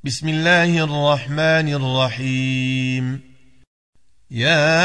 بسم الله الرحمن الرحيم. يا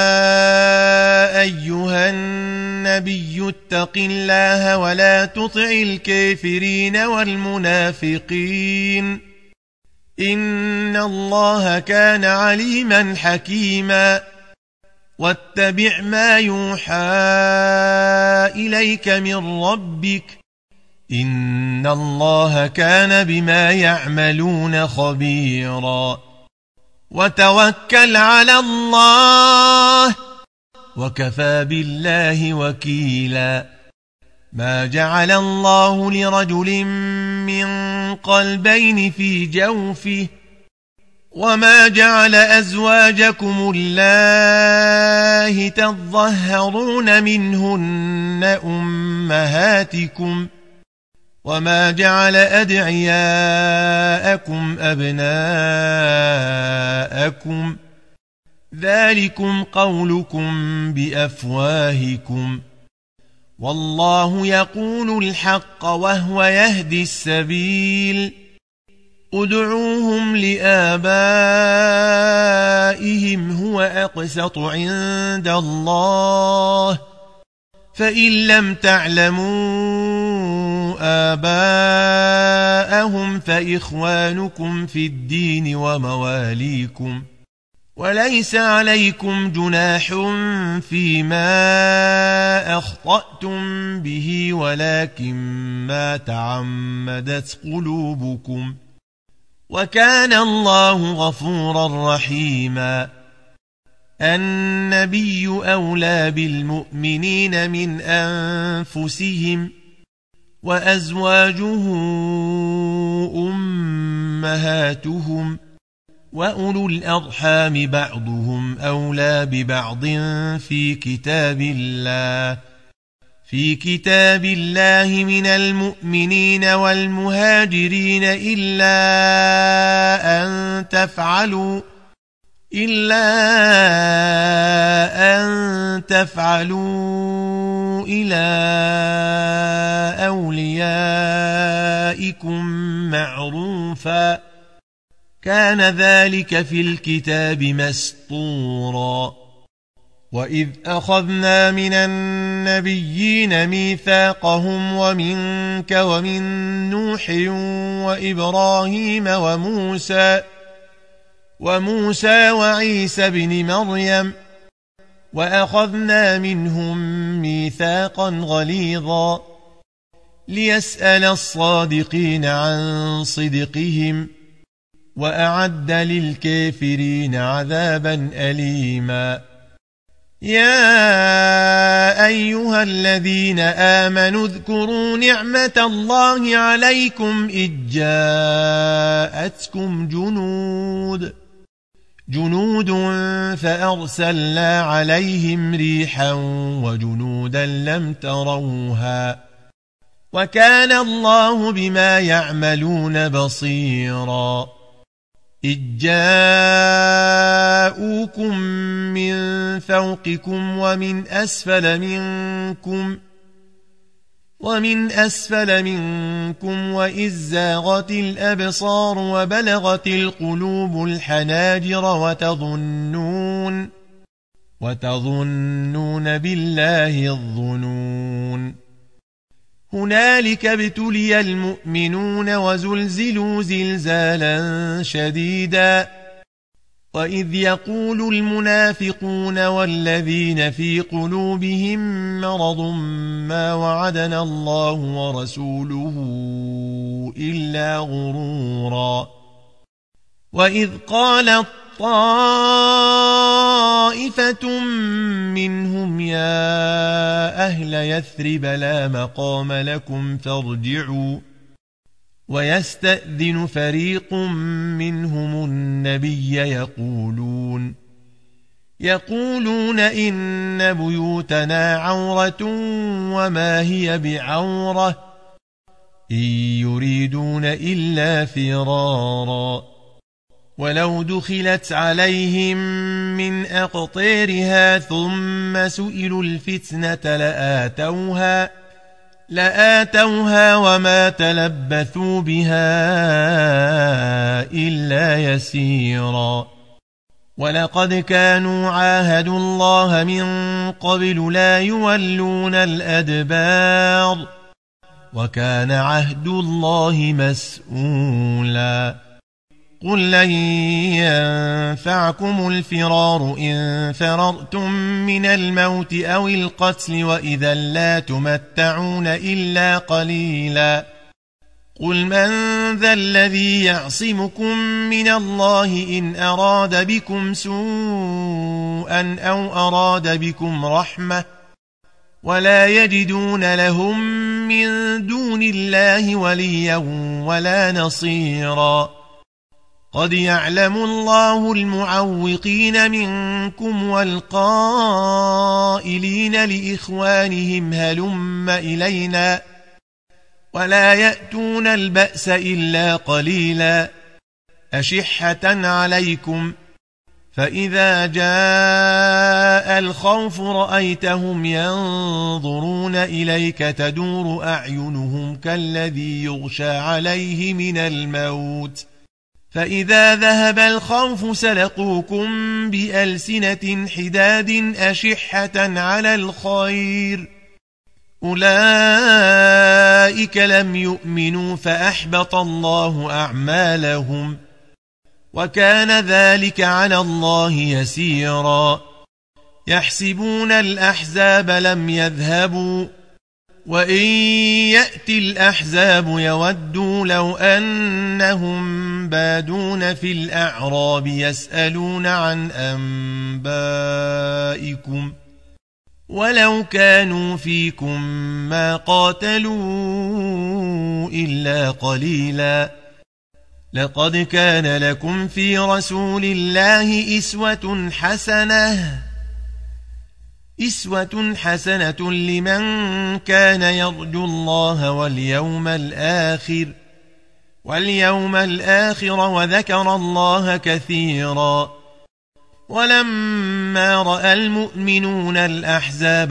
أيها النبي اتق الله ولا تطع الكافرين والمنافقين إن الله كان عليما حكيما. واتبع ما يوحى إليك من ربك إن الله كان بما يعملون خبيرا. وتوكل على الله وكفى بالله وكيلا. ما جعل الله لرجل من قلبين في جوفه وما جعل أزواجكم اللائي تظهرون منهن أمهاتكم وما جعل أدعياءكم أبناءكم ذلكم قولكم بأفواهكم والله يقول الحق وهو يهدي السبيل. ادعوهم لآبائهم هو أقسط عند الله فإن لم تعلموا آباءهم فإخوانكم في الدين ومواليكم وليس عليكم جناح فيما أخطأتم به ولكن ما تعمدت قلوبكم وكان الله غفورا رحيما. النبي أولى بالمؤمنين من أنفسهم وأزواجه أمهاتهم وأولو الأرحام بعضهم أولى ببعض في كتاب الله من المؤمنين والمهاجرين إلا أن تفعلوا إلى أوليائكم معروفا كان ذلك في الكتاب مسطورا. وإذ أخذنا من النبيين ميثاقهم ومنك ومن نوح وإبراهيم وموسى وعيسى بن مريم وأخذنا منهم ميثاقا غليظا ليسأل الصادقين عن صدقهم وأعد للكافرين عذابا أليما. يا أيها الذين آمنوا اذكروا نعمة الله عليكم إذ جاءتكم جنود فأرسلنا عليهم ريحا وجنودا لم تروها وكان الله بما يعملون بصيرا. إذ جاءوكم من فوقكم ومن أسفل منكم وإذ زاغت الأبصار وبلغت القلوب الحناجر وتظنون بالله الظنون. هنالك ابتلي المؤمنون وزلزلوا زلزالا شديدا. وإذ يقول المنافقون والذين في قلوبهم مرض ما وعدنا الله ورسوله إلا غرورا. وإذ قالت طائفة منهم يا أهل يثرب لا مقام لكم فارجعوا ويستأذن فريق منهم النبي يقولون إن بيوتنا عورة وما هي بعورة إن يريدون إلا فرارا. ولو دخلت عليهم من أقطارها ثم سئلوا الفتنة لآتوها وما تلبثوا بها يسيرا ولقد كانوا عاهدوا الله من قبل لا يولون الأدبار وكان عهد الله مسؤولا قل لن ينفعكم الفرار إن فررتم من الموت أو القتل وإذا لا تمتعون إلا قليلا قل من ذا الذي يعصمكم من الله إن أراد بكم سوءا أو أراد بكم رحمة ولا يجدون لهم من دون الله وليا ولا نصيرا قد يعلم الله المعوقين منكم والقائلين لإخوانهم هلم إلينا ولا يأتون البأس إلا قليلا أشحة عليكم فإذا جاء الخوف رأيتهم ينظرون إليك تدور أعينهم كالذي يغشى عليه من الموت فإذا ذهب الخوف سلقوكم بألسنة حداد أشحة على الخير أولئك لم يؤمنوا فأحبط الله أعمالهم وكان ذلك على الله يسيرا يحسبون الأحزاب لم يذهبوا وإن يأتي الأحزاب يودوا لو أنهم بادون في الأعراب يسألون عن أنبائكم ولو كانوا فيكم ما قاتلوا إلا قليلا لقد كان لكم في رسول الله إسوة حسنة لمن كان يرجو الله واليوم الآخر وذكر الله كثيرا ولما رأى المؤمنون الأحزاب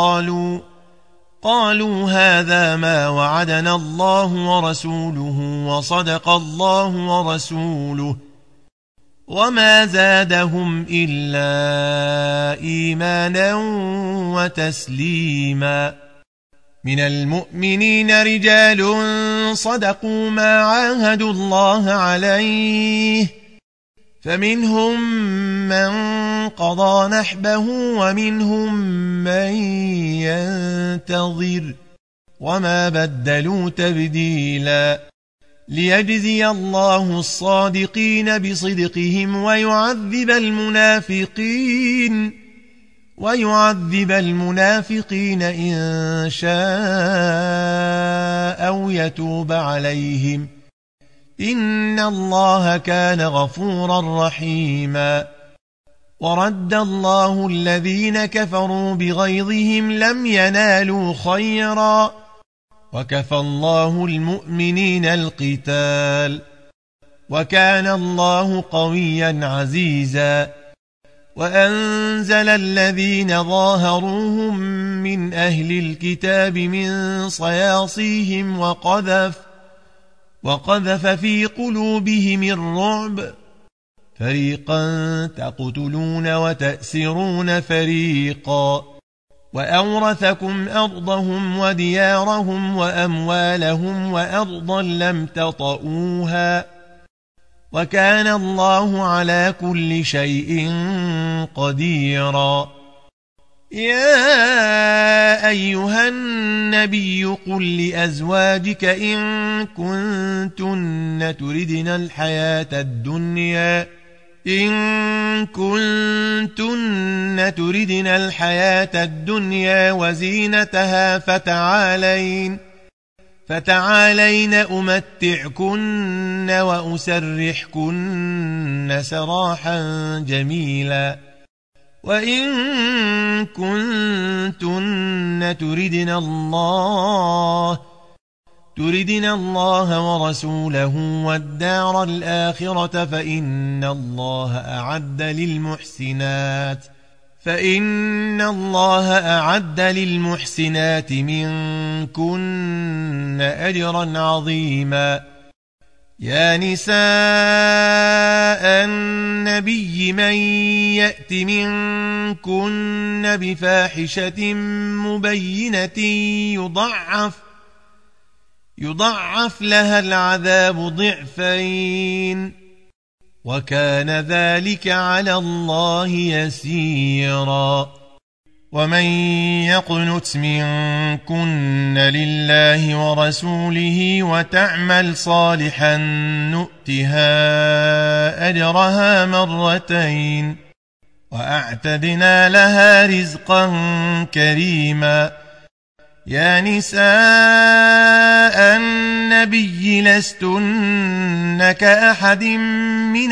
قالوا هذا ما وعدنا الله ورسوله وصدق الله ورسوله وما زادهم إلا إيمانا وتسليما من المؤمنين رجال صدقوا ما عاهدوا الله عليه فمنهم من قضى نحبه ومنهم من ينتظر وما بدلوا تبديلا ليجزي الله الصادقين بصدقهم ويعذب المنافقين إن شاء أو يتوب عليهم إن الله كان غفورا رحيما ورد الله الذين كفروا بغيظهم لم ينالوا خيرا وكفى الله المؤمنين القتال وكان الله قويا عزيزا وأنزل الذين ظاهروهم من أهل الكتاب من صياصيهم وقذف في قلوبهم الرعب فريقا تقتلون وتأسرون فريقا وأورثكم أرضهم وديارهم وأموالهم وأرضا لم تطئوها وكان الله على كل شيء قديرا يا أيها النبي قل لأزواجك إن كنتن تردن الحياة الدنيا وزينتها فتعالين أمتعكن وأسرحكن سراحا جميلا وإن كنتن تردن الله ورسوله والدار الآخرة فإن الله أعد للمحسنات منكن أجرا عظيما يا نساء النبي من يأت منكن بفاحشة مبينة يضعف لها العذاب ضعفين وكان ذلك على الله يسيرا ومن يقنت منكن لله ورسوله وتعمل صالحا نؤتها أجرها مرتين وأعتدنا لها رزقا كريما يا نساء النبي لستن كأحد من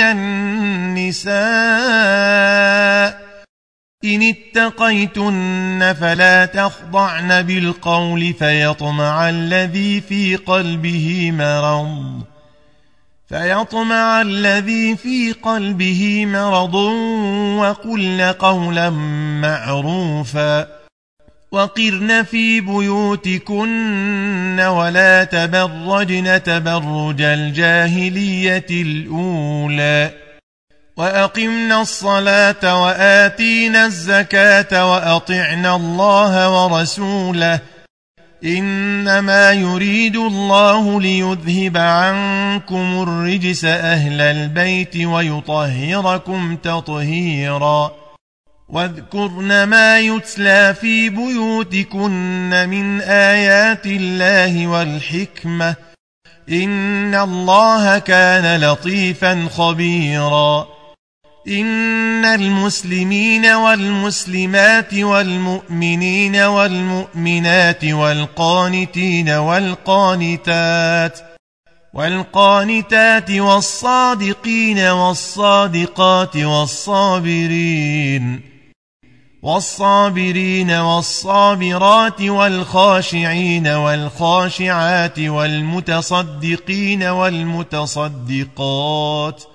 النساء إن اتقيتن فلا تخضعن بالقول فيطمع الذي في قلبه مرض وقلن قولا معروفا وقرن في بيوتكن ولا تبرجن تبرج الجاهلية الأولى وأقمنا الصلاة وآتينا الزكاة وأطعنا الله ورسوله إنما يريد الله ليذهب عنكم الرجس أهل البيت ويطهركم تطهيرا واذكرن ما يتلى في بيوتكن من آيات الله والحكمة إن الله كان لطيفا خبيرا إن المسلمين والمسلمات والمؤمنين والمؤمنات والقانتات والصادقين والصادقات والصابرين والصابرات والخاشعين والخاشعات والمتصدقين والمتصدقات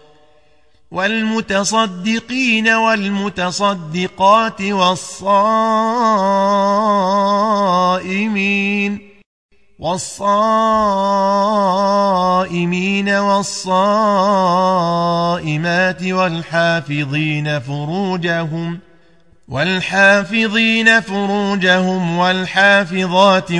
والصائمين والصائمات والحافظين فروجهم والحافظات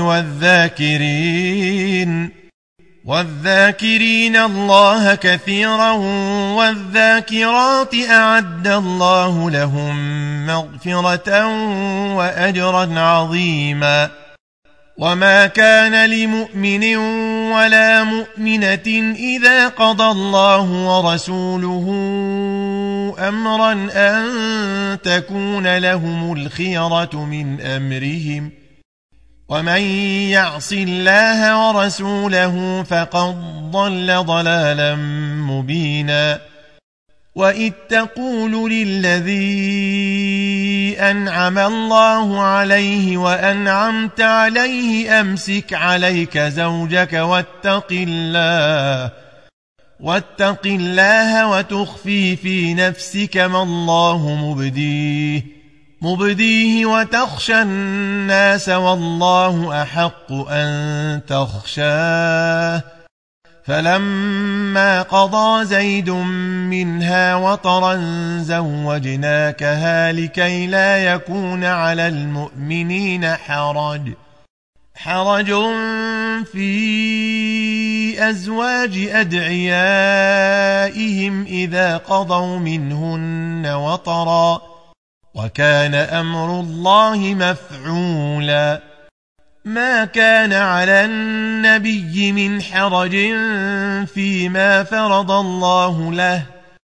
والذاكرين الله كثيرا والذاكرات أعد الله لهم مغفرة وأجرا عظيما وما كان لمؤمن ولا مؤمنة إذا قضى الله ورسوله أمرا أن تكون لهم الخيرة من أمرهم ومن يعص الله ورسوله فقد ضل ضلالا مبينا وإذ تقول للذي أنعم الله عليه وأنعمت عليه أمسك عليك زوجك واتق الله وتخفي في نفسك ما الله مبديه وتخشى الناس والله أحق أن تخشاه فلما قضى زيد منها وطرا زوجناكها لكي لا يكون على المؤمنين حرج في أزواج أدعيائهم إذا قضوا منهن وطرا وكان أمر الله مفعولا ما كان على النبي من حرج فيما فرض الله له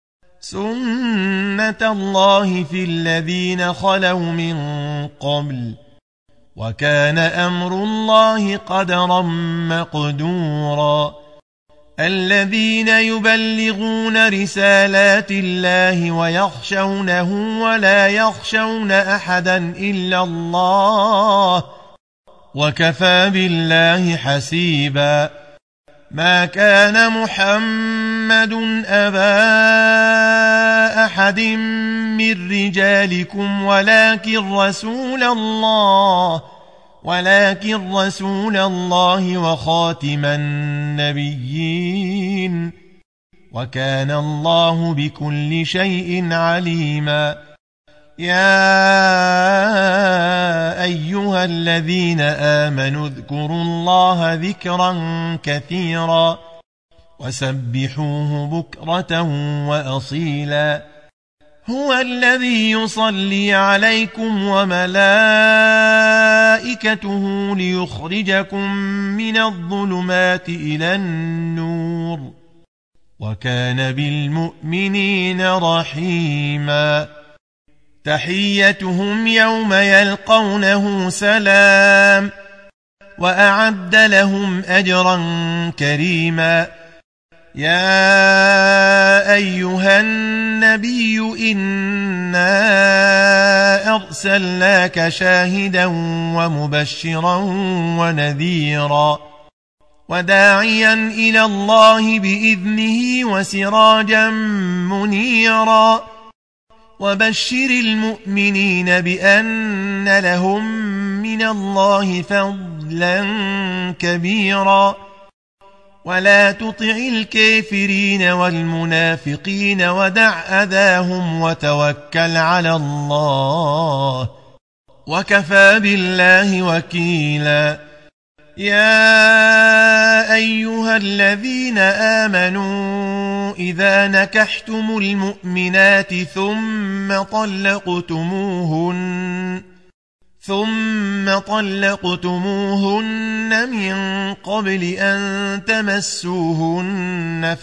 سنة الله في الذين خلوا من قبل وكان أمر الله قدرا مقدورا الذين يبلغون رسالات الله ويخشونه ولا يخشون أحدا إلا الله وكفى بالله حسيبا ما كان محمد أبا أحد من رجالكم ولكن ولكن رسول الله وخاتم النبيين، وكان الله بكل شيء عليما. يا أيها الذين آمنوا اذكروا الله ذكرا كثيرا وسبحوه بكرة وأصيلا. هو الذي يصلي عليكم وملائكته ليخرجكم من الظلمات إلى النور، وكان بالمؤمنين رحيما. تحيتهم يوم يلقونه سلام، وأعد لهم أجرا كريما. يا أيها النبي إنا أرسلناك شاهدا ومبشرا ونذيرا وداعيا إلى الله بإذنه وسراجا منيرا. وبشر المؤمنين بأن لهم من الله فضلا كبيرا. ولا تطع الكافرين والمنافقين ودع أذاهم وتوكل على الله، وكفى بالله وكيلا. يا أيها الذين آمنوا إذا نكحتم المؤمنات ثم طلقتموهن من قبل أن تمسوهن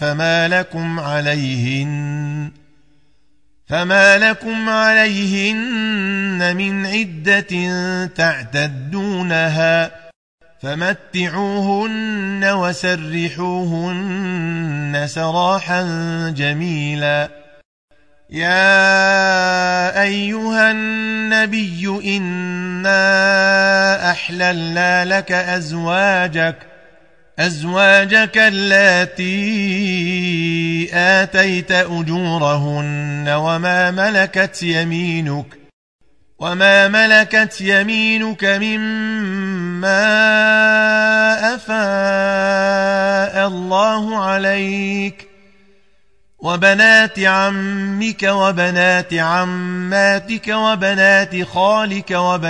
فما لكم عليهن من عدة تعتدونها، فمتعوهن وسرحوهن سراحا جميلا. يا أيها النبي إنا أحللنا لك أزواجك اللاتي آتيت أجورهن وما ملكت يمينك مما أفاء الله عليك، وبنات عمك وبنات عماتك وبنات خالك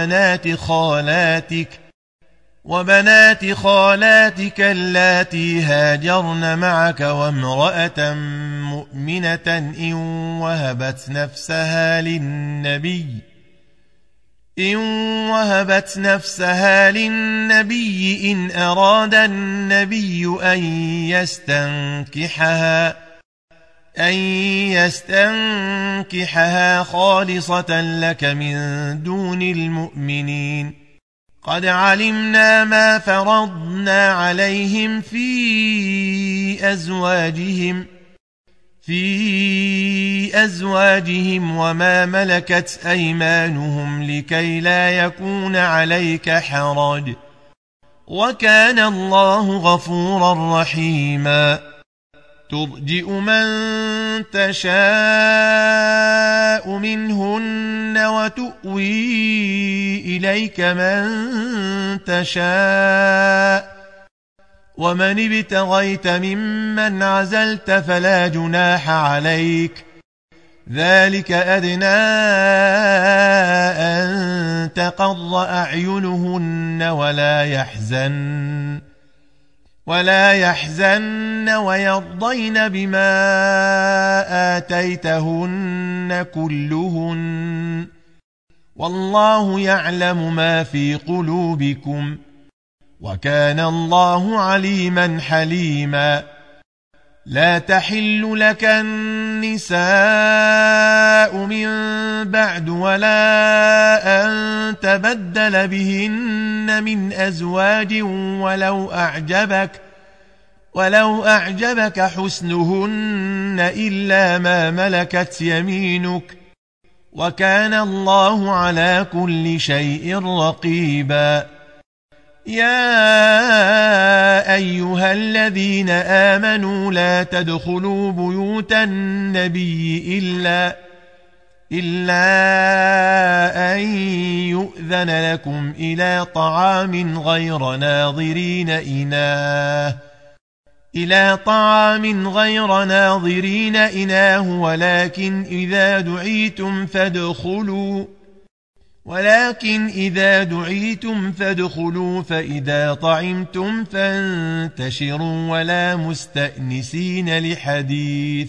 وبنات خالاتك اللاتي هاجرن معك، وامرأة مؤمنة إن وهبت نفسها للنبي إن أراد النبي أن يستنكحها خالصة لك من دون المؤمنين. قد علمنا ما فرضنا عليهم في أزواجهم وما ملكت أيمانهم لكي لا يكون عليك حرج، وكان الله غفورا رحيما. ترجئ من تشاء منهن وتؤوي إليك من تشاء، ومن ابتغيت ممن عزلت فلا جناح عليك، ذلك أدنى أن تقر أعينهن ولا يحزن ويرضين بما آتيتهن كلهن، والله يعلم ما في قلوبكم، وكان الله عليما حليما. لا تحل لك النساء من بعد ولا أن تبدل بهن من أزواج ولو أعجبك حسنهن إلا ما ملكت يمينك، وكان الله على كل شيء رقيبا. يا أيها الذين آمنوا لا تدخلوا بيوت النبي إلا أن يؤذن لكم إلى طعام غير ناظرين إناه ولكن إذا دعيتم فادخلوا فإذا طعمتم فانتشروا ولا مستأنسين لحديث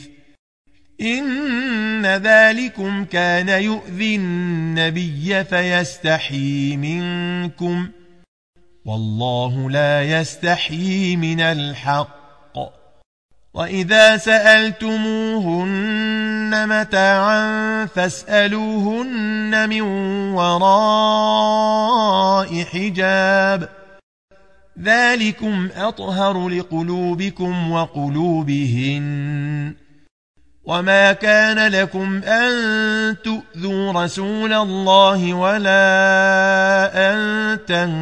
إن ذلكم كان يؤذي النبي فيستحيي منكم والله لا يستحيي من الحق وإذا سألتموهن متاعا فاسألوهن من وراء حجاب ذلكم أطهر لقلوبكم وقلوبهن وما كان لكم أن تؤذوا رسول الله ولا أن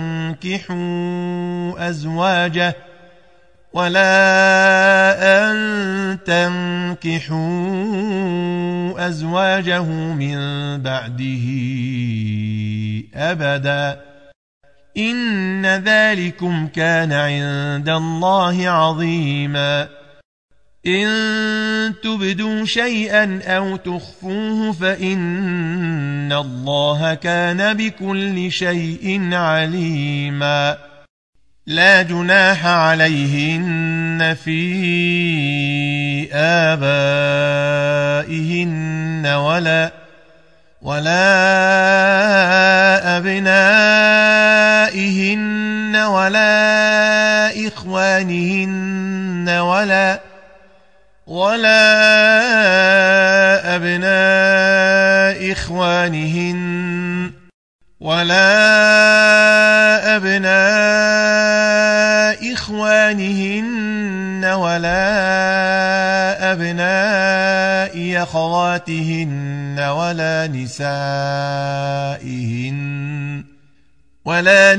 تنكحوا أزواجه من بعده أبدا إن ذلكم كان عند الله عظيما إن تبدوا شيئا أو تخفوه فإن الله كان بكل شيء عليما لا جناح عليهن في آبائهن ولا أبنائهن ولا إخوانهن ولا أبناء أخواتهن ولا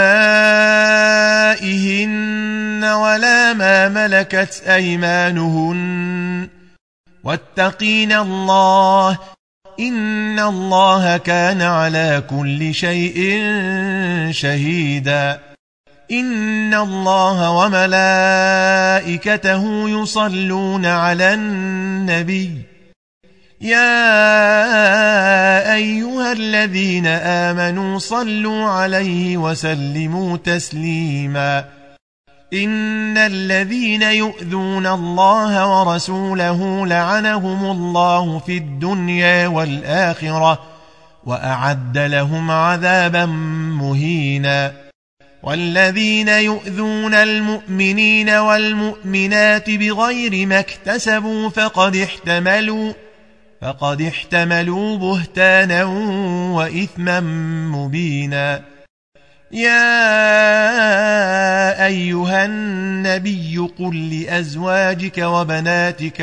نسائهن ولا ما ملكت أيمانهن واتقين الله إن الله كان على كل شيء شهيدا إن الله وملائكته يصلون على النبي يا أيها الذين آمنوا صلوا عليه وسلموا تسليما إن الذين يؤذون الله ورسوله لعنهم الله في الدنيا والآخرة وأعد لهم عذابا مهينا والذين يؤذون المؤمنين والمؤمنات بغير ما اكتسبوا فقد احتملوا بهتانا وإثما مبينا يا أيها النبي قل لأزواجك وبناتك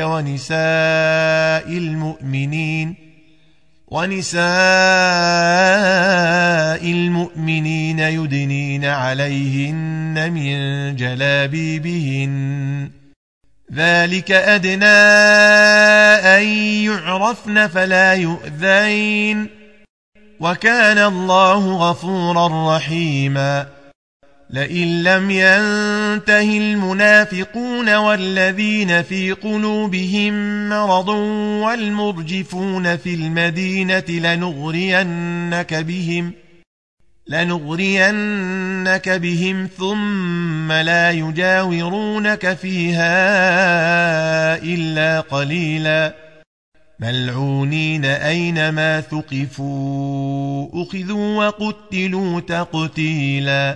ونساء المؤمنين يدنين عليهن من جلابيبهن ذلك أدنى أن يعرفن فلا يؤذين وكان الله غفورا رحيما لئن لم ينته المنافقون والذين في قلوبهم مرض والمرجفون في المدينة لنغرينك بهم ثم لا يجاورونك فيها إلا قليلا ملعونين أينما ثقفوا أخذوا وقتلوا تقتيلا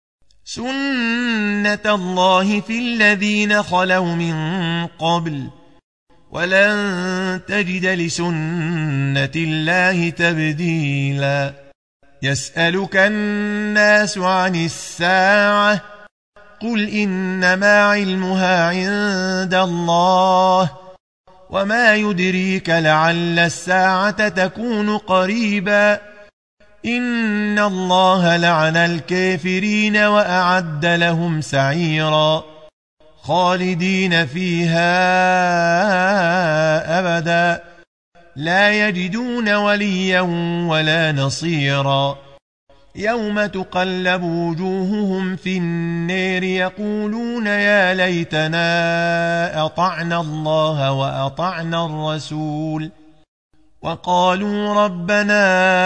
سنة الله في الذين خلوا من قبل ولن تجد لسنة الله تبديلا يسألك الناس عن الساعة قل إنما علمها عند الله وما يدريك لعل الساعة تكون قريبا إن الله لعن الكافرين وأعد لهم سعيرا خالدين فيها أبدا لا يجدون وليا ولا نصيرا يوم تقلب وجوههم في النار يقولون يا ليتنا أطعنا الله وأطعنا الرسول وقالوا ربنا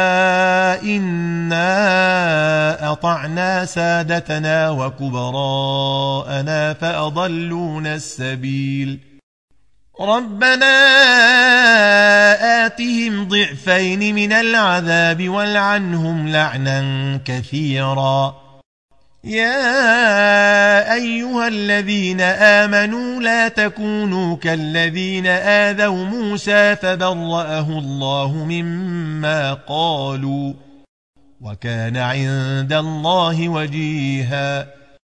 إنا أطعنا سادتنا وكبراءنا فأضلونا السبيل ربنا آتهم ضعفين من العذاب والعنهم لعنا كثيرا يا أيها الذين آمنوا لا تكونوا كالذين آذوا موسى فبرأه الله مما قالوا وكان عند الله وجيها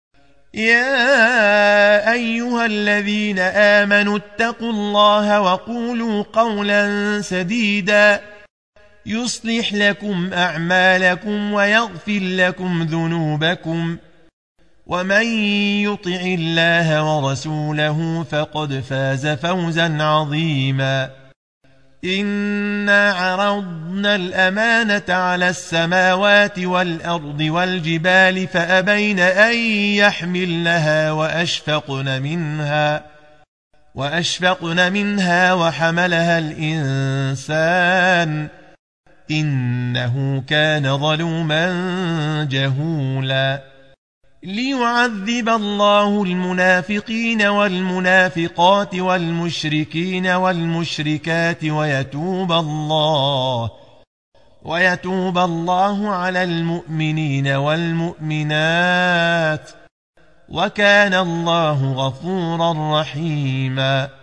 يا أيها الذين آمنوا اتقوا الله وقولوا قولا سديدا يصلح لكم أعمالكم ويغفر لكم ذنوبكم ومن يطع الله ورسوله فقد فاز فوزا عظيما إنا عرضنا الأمانة على السماوات والأرض والجبال فأبين أن يحملنها وأشفقن منها وحملها الإنسان إنه كان ظلوما جهولا ليعذب الله المنافقين والمنافقات والمشركين والمشركات ويتوب الله على المؤمنين والمؤمنات وكان الله غفورا رحيما